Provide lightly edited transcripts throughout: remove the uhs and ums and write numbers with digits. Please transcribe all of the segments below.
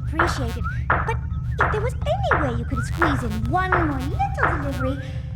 appreciated. But if there was any way you could squeeze in one more little delivery...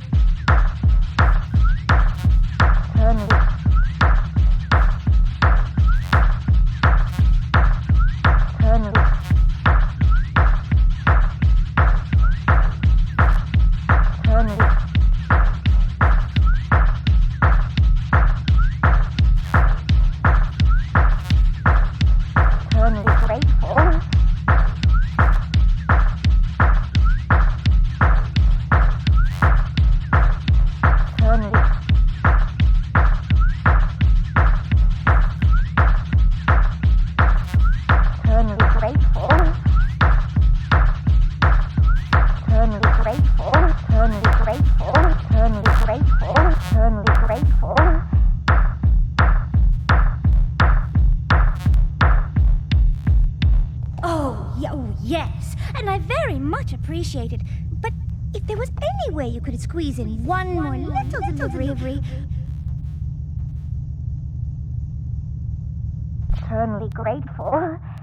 Yes, and I very much appreciate it. But if there was any way you could squeeze in one more little delivery... Eternally grateful.